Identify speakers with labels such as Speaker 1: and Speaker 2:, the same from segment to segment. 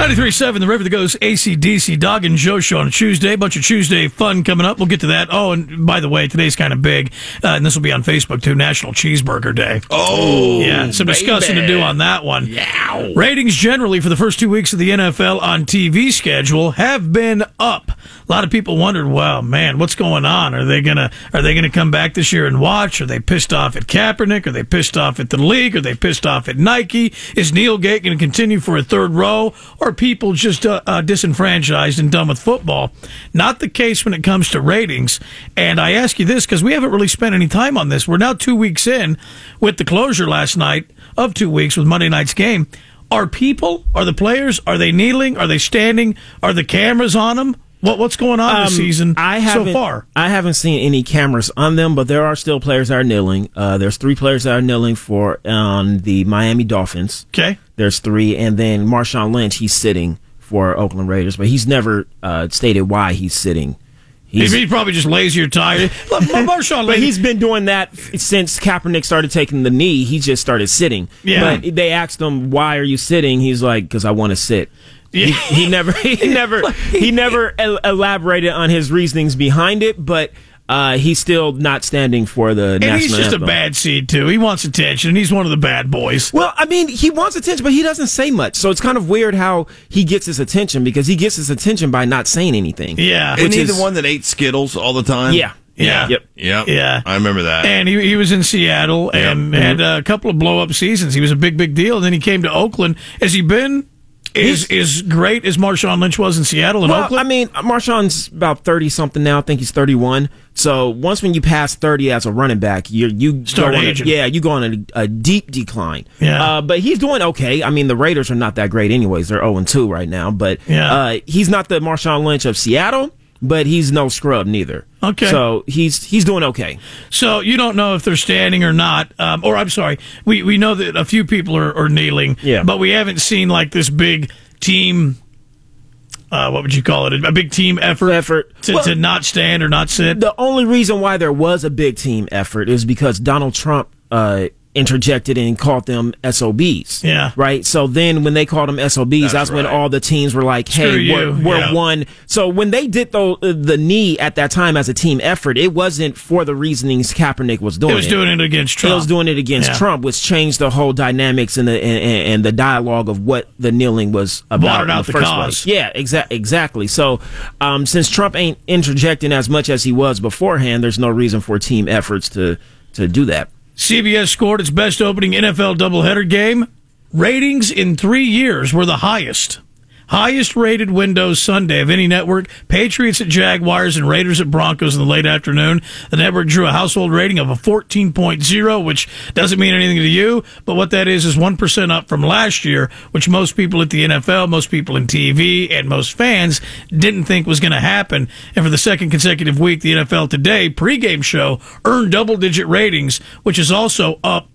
Speaker 1: 93.7, the river that goes AC/DC, Dog and Joe show on a Tuesday. Bunch of Tuesday fun coming up. We'll get to that. Oh, and by the way, today's kind of big, and this will be on Facebook too, National Cheeseburger Day.
Speaker 2: Oh,
Speaker 1: yeah, some discussing to do on that one.
Speaker 2: Yeah.
Speaker 1: Ratings generally for the first 2 weeks of the NFL on TV schedule have been up. A lot of people wondered, well, man, what's going on? Are they gonna come back this year and watch? Are they pissed off at Kaepernick? Are they pissed off at the league? Are they pissed off at Nike? Is Neil Gate going to continue for a third row? Or are people just disenfranchised and done with football? Not the case when it comes to ratings. And I ask you this because we haven't really spent any time on this. We're now 2 weeks in with the closure last night of 2 weeks with Monday night's game. Are the players, are they kneeling? Are they standing? Are the cameras on them? What's going on this season so far?
Speaker 3: I haven't seen any cameras on them, but there are still players that are kneeling. There's 3 players that are kneeling for the Miami Dolphins.
Speaker 1: Okay.
Speaker 3: There's 3, and then Marshawn Lynch, he's sitting for Oakland Raiders, but he's never stated why he's sitting.
Speaker 1: He's probably just lazy or tired. Marshawn Lynch,
Speaker 3: but he's been doing that since Kaepernick started taking the knee. He just started sitting.
Speaker 1: Yeah.
Speaker 3: But they asked him, "Why are you sitting?" He's like, "Because I want to sit." Yeah. He never elaborated on his reasonings behind it, but he's still not standing for the national anthem. And
Speaker 1: he's just a bad seed, too. He wants attention. He's one of the bad boys.
Speaker 3: Well, I mean, he wants attention, but he doesn't say much. So it's kind of weird how he gets his attention, because he gets his attention by not saying anything.
Speaker 1: Yeah.
Speaker 2: Isn't he the one that ate Skittles all the time?
Speaker 3: Yeah.
Speaker 1: Yeah.
Speaker 3: Yep.
Speaker 1: Yeah.
Speaker 2: I remember that.
Speaker 1: And he was in Seattle and had a couple of blow-up seasons. He was a big deal. And then he came to Oakland. Has he been as great as Marshawn Lynch was in Seattle and Oakland?
Speaker 3: I mean, Marshawn's about 30-something now. I think he's 31. So when you pass 30 as a running back, you
Speaker 1: start aging.
Speaker 3: You go on a deep decline.
Speaker 1: Yeah.
Speaker 3: But he's doing okay. I mean, the Raiders are not that great anyways. They're 0-2 right now. But he's not the Marshawn Lynch of Seattle, but he's no scrub neither.
Speaker 1: Okay.
Speaker 3: So he's doing okay.
Speaker 1: So you don't know if they're standing or not. Or I'm sorry, we know that a few people are kneeling.
Speaker 3: Yeah.
Speaker 1: But we haven't seen like this big team. What would you call it? A big team effort to not stand or not sit.
Speaker 3: The only reason why there was a big team effort is because Donald Trump interjected and called them SOBs.
Speaker 1: Yeah.
Speaker 3: Right? So then when they called them SOBs, that's when all the teams were like, hey, we're one. So when they did the knee at that time as a team effort, it wasn't for the reasonings Kaepernick was doing.
Speaker 1: It was doing it against Trump.
Speaker 3: It was doing it against Trump, which changed the whole dynamics and the dialogue of what the kneeling was about.
Speaker 1: Watered out
Speaker 3: in the
Speaker 1: the
Speaker 3: first
Speaker 1: cause.
Speaker 3: place. Yeah, exactly. So since Trump ain't interjecting as much as he was beforehand, there's no reason for team efforts to do that.
Speaker 1: CBS scored its best opening NFL doubleheader game. Ratings in 3 years were the highest. Highest rated Windows Sunday of any network. Patriots at Jaguars and Raiders at Broncos in the late afternoon. The network drew a household rating of a 14.0, which doesn't mean anything to you, but what that is 1% up from last year, which most people at the NFL, most people in TV, and most fans didn't think was going to happen. And for the second consecutive week, the NFL Today pregame show earned double-digit ratings, which is also up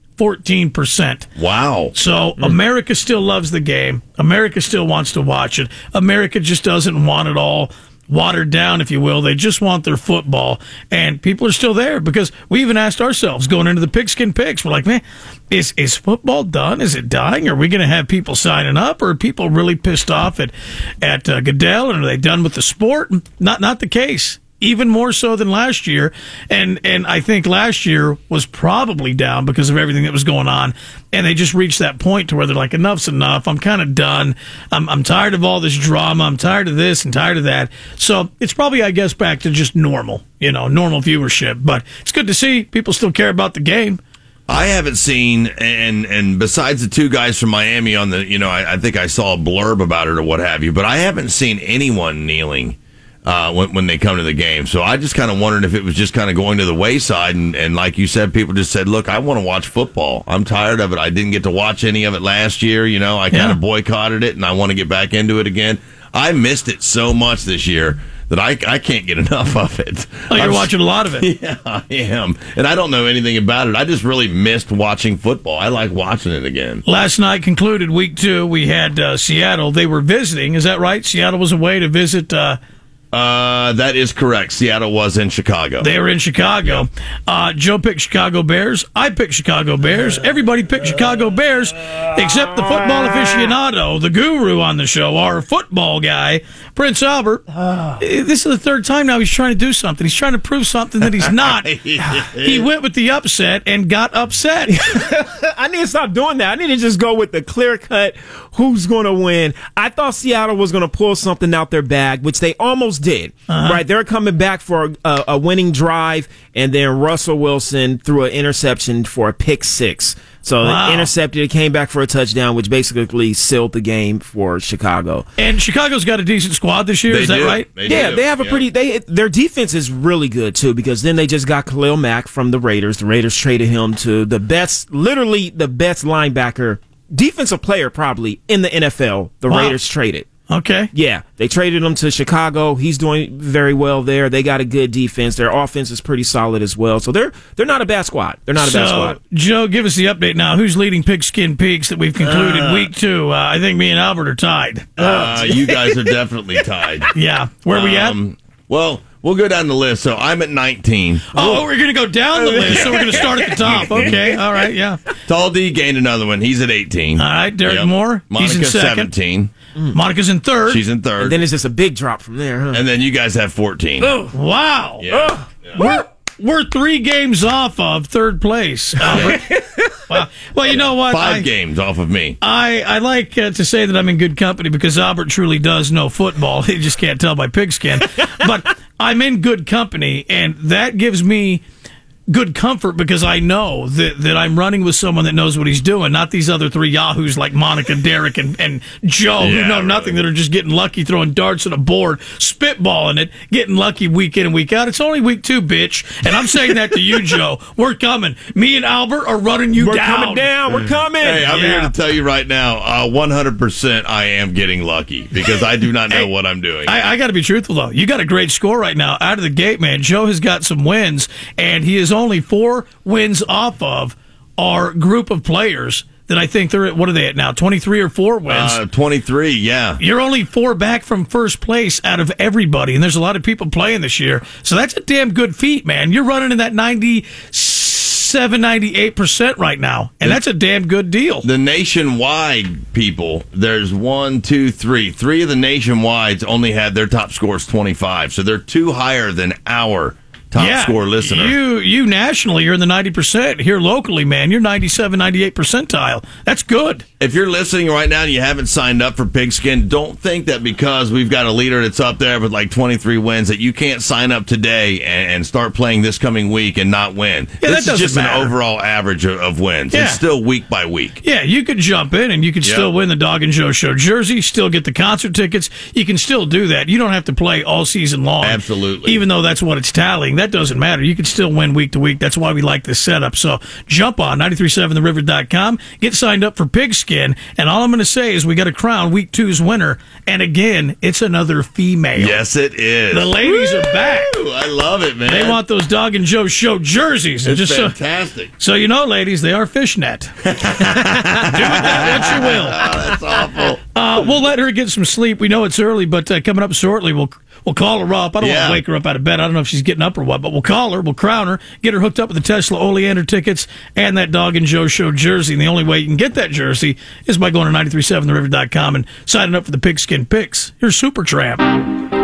Speaker 1: 14%.
Speaker 2: Wow.
Speaker 1: So America still loves the game. America still wants to watch it. America just doesn't want it all watered down, if you will. They just want their football. And people are still there because we even asked ourselves going into the Pigskin Picks, we're like, man, is football done? Is it dying? Are we going to have people signing up? Or are people really pissed off at Goodell? And are they done with the sport? Not the case. Even more so than last year. And I think last year was probably down because of everything that was going on. And they just reached that point to where they're like, enough's enough. I'm kind of done. I'm tired of all this drama. I'm tired of this and tired of that. So it's probably, I guess, back to just normal viewership. But it's good to see people still care about the game.
Speaker 2: I haven't seen, and besides the 2 guys from Miami on the, I think I saw a blurb about it or what have you, but I haven't seen anyone kneeling when they come to the game. So I just kind of wondered if it was just kind of going to the wayside. And like you said, people just said, look, I want to watch football. I'm tired of it. I didn't get to watch any of it last year. I kind of boycotted it, and I want to get back into it again. I missed it so much this year that I can't get enough of it.
Speaker 1: Oh, you're watching a lot of it.
Speaker 2: Yeah, I am. And I don't know anything about it. I just really missed watching football. I like watching it again.
Speaker 1: Last night concluded week 2. We had Seattle. They were visiting. Is that right? Seattle was away to visit
Speaker 2: That is correct. Seattle was in Chicago.
Speaker 1: They were in Chicago. Joe picked Chicago Bears. I picked Chicago Bears. Everybody picked Chicago Bears except the football aficionado, the guru on the show, our football guy, Prince Albert. This is the third time now he's trying to do something. He's trying to prove something that he's not. He went with the upset and got upset.
Speaker 3: I need to stop doing that. I need to just go with the clear cut who's going to win. I thought Seattle was going to pull something out their bag, which they almost did. Right, they're coming back for a winning drive, and then Russell Wilson threw an interception for a pick six. So they intercepted it, came back for a touchdown, which basically sealed the game for Chicago.
Speaker 1: And Chicago's got a decent squad this year, is that right?
Speaker 3: They have a pretty. Their defense is really good too, because then they just got Khalil Mack from the Raiders. The Raiders traded him to the best, literally the best linebacker, defensive player probably in the NFL. The Raiders traded.
Speaker 1: Okay.
Speaker 3: Yeah, they traded him to Chicago. He's doing very well there. They got a good defense. Their offense is pretty solid as well. So they're not a bad squad. They're not a bad squad.
Speaker 1: Joe, give us the update now. Who's leading Pigskin Peaks that we've concluded week 2? I think me and Albert are tied.
Speaker 2: You guys are definitely tied.
Speaker 1: Yeah. Where are we at?
Speaker 2: Well, we'll go down the list. So I'm at 19.
Speaker 1: Oh, we're going to go down the list, so we're going to start at the top. Okay. All right. Yeah.
Speaker 2: Tall D gained another one. He's at 18.
Speaker 1: All right. Derek Moore.
Speaker 2: Monica,
Speaker 1: he's in second.
Speaker 2: 17.
Speaker 1: Monica's in third.
Speaker 2: She's in third.
Speaker 3: And then it's just a big drop from there, huh?
Speaker 2: And then you guys have 14.
Speaker 1: Oh, wow.
Speaker 2: Yeah.
Speaker 1: We're 3 games off of third place, Albert. Wow. Well, you know what?
Speaker 2: 5 games off of me.
Speaker 1: I like to say that I'm in good company because Albert truly does know football. He just can't tell by pigskin. But I'm in good company, and that gives me good comfort because I know that I'm running with someone that knows what he's doing, not these other 3 yahoos like Monica, Derek, and Joe who know nothing, that are just getting lucky, throwing darts at a board, spitballing it, getting lucky week in and week out. It's only week 2, bitch. And I'm saying that to you, Joe. We're coming. Me and Albert are running you down.
Speaker 3: We're coming down. We're coming.
Speaker 2: Hey, I'm here to tell you right now, 100% I am getting lucky because I do not know what I'm doing.
Speaker 1: I got to be truthful, though. You got a great score right now out of the gate, man. Joe has got some wins, and he is only 4 wins off of our group of players that I think they're at. What are they at now? 23 or 4 wins?
Speaker 2: 23, yeah.
Speaker 1: You're only 4 back from first place out of everybody, and there's a lot of people playing this year. So that's a damn good feat, man. You're running in that 97, 98% right now, and that's a damn good deal.
Speaker 2: The nationwide people, there's 1, 2, 3. 3 of the nationwides only had their top scores 25, so they're 2 higher than our top score listener.
Speaker 1: You nationally, you're in the 90%. Here locally, man, you're 97, 98 percentile. That's good.
Speaker 2: If you're listening right now and you haven't signed up for Pigskin, don't think that because we've got a leader that's up there with like 23 wins that you can't sign up today and start playing this coming week and not win.
Speaker 1: Yeah,
Speaker 2: this is just
Speaker 1: matter.
Speaker 2: An overall average of wins.
Speaker 1: Yeah.
Speaker 2: It's still week by week.
Speaker 1: Yeah, you could jump in and you could still win the Dog and Joe Show jersey, still get the concert tickets. You can still do that. You don't have to play all season long.
Speaker 2: Absolutely.
Speaker 1: Even though that's what it's tallying. That doesn't matter. You can still win week to week. That's why we like this setup. So jump on 937theriver.com, get signed up for Pigskin, and all I'm going to say is we got to crown week 2's winner. And again, it's another female.
Speaker 2: Yes, it is.
Speaker 1: The ladies are back.
Speaker 2: I love it, man.
Speaker 1: They want those Dog and Joe Show jerseys.
Speaker 2: It's just fantastic.
Speaker 1: So you know, ladies, they are fishnet. Do with that what you will.
Speaker 2: Oh, that's awful.
Speaker 1: We'll let her get some sleep. We know it's early, but coming up shortly, we'll call her up. I don't want to wake her up out of bed. I don't know if she's getting up or what, but we'll call her. We'll crown her, get her hooked up with the Tesla Oleander tickets and that Dog and Joe Show jersey. And the only way you can get that jersey is by going to 937theriver.com and signing up for the Pigskin Picks. Here's Supertramp.